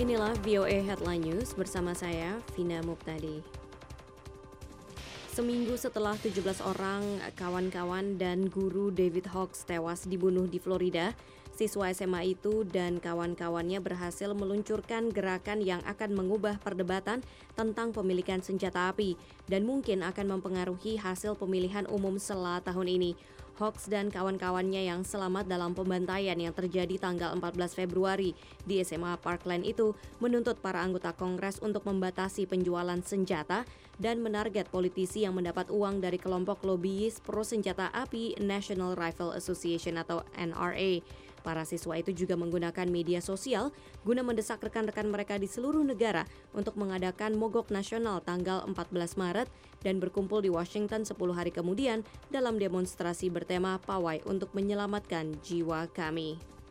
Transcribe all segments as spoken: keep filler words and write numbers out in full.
Inilah V O A Headline News bersama saya, Vina Muptadi. Seminggu setelah tujuh belas orang kawan-kawan dan guru David Hawkes tewas dibunuh di Florida, siswa S M A itu dan kawan-kawannya berhasil meluncurkan gerakan yang akan mengubah perdebatan tentang pemilikan senjata api dan mungkin akan mempengaruhi hasil pemilihan umum setelah tahun ini. Hawkes dan kawan-kawannya yang selamat dalam pembantaian yang terjadi tanggal empat belas Februari di S M A Parkland itu menuntut para anggota Kongres untuk membatasi penjualan senjata dan menarget politisi yang mendapat uang dari kelompok lobbyis pro senjata api National Rifle Association atau N R A. Para siswa itu juga menggunakan media sosial guna mendesak rekan-rekan mereka di seluruh negara untuk mengadakan mogok nasional tanggal empat belas Maret dan berkumpul di Washington sepuluh hari kemudian dalam demonstrasi bertema Pawai untuk menyelamatkan jiwa kami.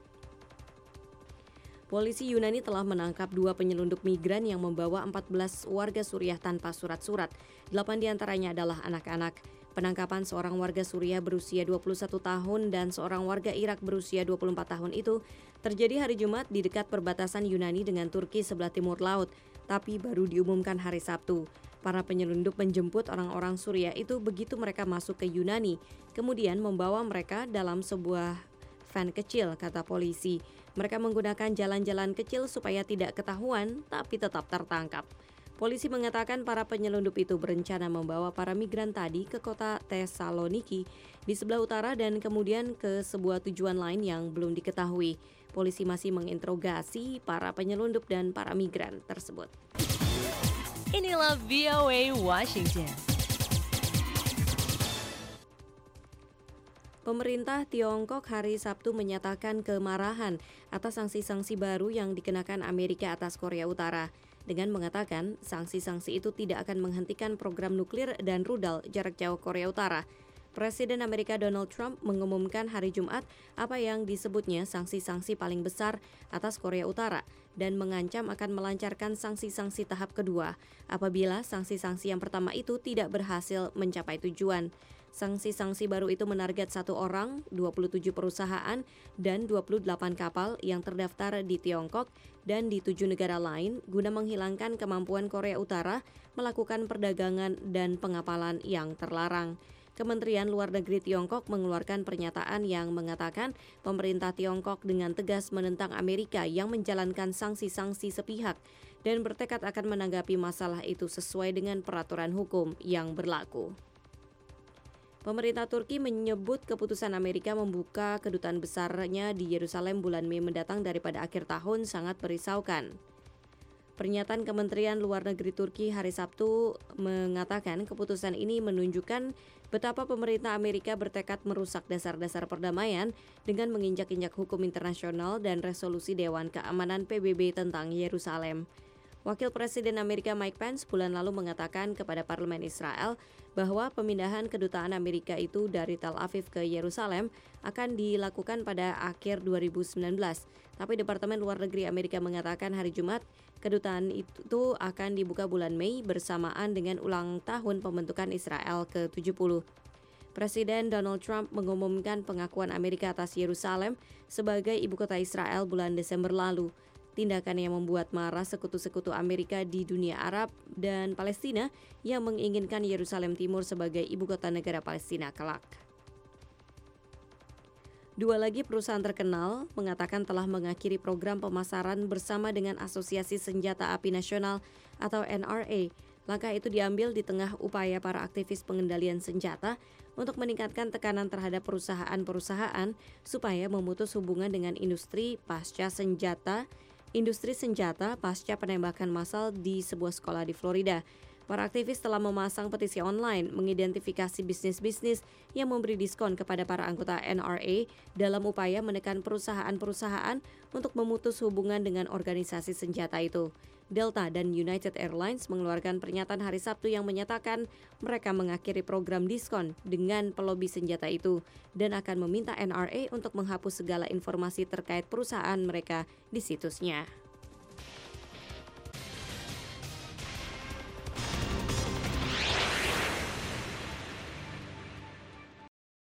Polisi Yunani telah menangkap dua penyelundup migran yang membawa empat belas warga Suriah tanpa surat-surat. Delapan diantaranya adalah anak-anak. Penangkapan seorang warga Suriah berusia dua puluh satu tahun dan seorang warga Irak berusia dua puluh empat tahun itu terjadi hari Jumat di dekat perbatasan Yunani dengan Turki sebelah timur laut, tapi baru diumumkan hari Sabtu. Para penyelundup menjemput orang-orang Suriah itu begitu mereka masuk ke Yunani, kemudian membawa mereka dalam sebuah van kecil, kata polisi. Mereka menggunakan jalan-jalan kecil supaya tidak ketahuan, tapi tetap tertangkap. Polisi mengatakan para penyelundup itu berencana membawa para migran tadi ke kota Thessaloniki di sebelah utara dan kemudian ke sebuah tujuan lain yang belum diketahui. Polisi masih menginterogasi para penyelundup dan para migran tersebut. Inilah V O A Washington. Pemerintah Tiongkok hari Sabtu menyatakan kemarahan atas sanksi-sanksi baru yang dikenakan Amerika atas Korea Utara dengan mengatakan sanksi-sanksi itu tidak akan menghentikan program nuklir dan rudal jarak jauh Korea Utara. Presiden Amerika Donald Trump mengumumkan hari Jumat apa yang disebutnya sanksi-sanksi paling besar atas Korea Utara dan mengancam akan melancarkan sanksi-sanksi tahap kedua apabila sanksi-sanksi yang pertama itu tidak berhasil mencapai tujuan. Sanksi-sanksi baru itu menarget satu orang, dua puluh tujuh perusahaan, dan dua puluh delapan kapal yang terdaftar di Tiongkok dan di tujuh negara lain guna menghilangkan kemampuan Korea Utara melakukan perdagangan dan pengapalan yang terlarang. Kementerian Luar Negeri Tiongkok mengeluarkan pernyataan yang mengatakan pemerintah Tiongkok dengan tegas menentang Amerika yang menjalankan sanksi-sanksi sepihak dan bertekad akan menanggapi masalah itu sesuai dengan peraturan hukum yang berlaku. Pemerintah Turki menyebut keputusan Amerika membuka kedutaan besarnya di Yerusalem bulan Mei mendatang daripada akhir tahun sangat merisaukan. Pernyataan Kementerian Luar Negeri Turki hari Sabtu mengatakan keputusan ini menunjukkan betapa pemerintah Amerika bertekad merusak dasar-dasar perdamaian dengan menginjak-injak hukum internasional dan resolusi Dewan Keamanan P B B tentang Yerusalem. Wakil Presiden Amerika Mike Pence bulan lalu mengatakan kepada Parlemen Israel bahwa pemindahan kedutaan Amerika itu dari Tel Aviv ke Yerusalem akan dilakukan pada akhir dua ribu sembilan belas. Tapi Departemen Luar Negeri Amerika mengatakan hari Jumat kedutaan itu akan dibuka bulan Mei bersamaan dengan ulang tahun pembentukan Israel ke tujuh puluh. Presiden Donald Trump mengumumkan pengakuan Amerika atas Yerusalem sebagai ibu kota Israel bulan Desember lalu. Tindakan yang membuat marah sekutu-sekutu Amerika di dunia Arab dan Palestina yang menginginkan Yerusalem Timur sebagai ibu kota negara Palestina kelak. Dua lagi perusahaan terkenal mengatakan telah mengakhiri program pemasaran bersama dengan Asosiasi Senjata Api Nasional atau N R A. Langkah itu diambil di tengah upaya para aktivis pengendalian senjata untuk meningkatkan tekanan terhadap perusahaan-perusahaan supaya memutus hubungan dengan industri pasca senjata Industri senjata pasca penembakan massal di sebuah sekolah di Florida. Para aktivis telah memasang petisi online mengidentifikasi bisnis-bisnis yang memberi diskon kepada para anggota N R A dalam upaya menekan perusahaan-perusahaan untuk memutus hubungan dengan organisasi senjata itu. Delta dan United Airlines mengeluarkan pernyataan hari Sabtu yang menyatakan mereka mengakhiri program diskon dengan pelobi senjata itu dan akan meminta N R A untuk menghapus segala informasi terkait perusahaan mereka di situsnya.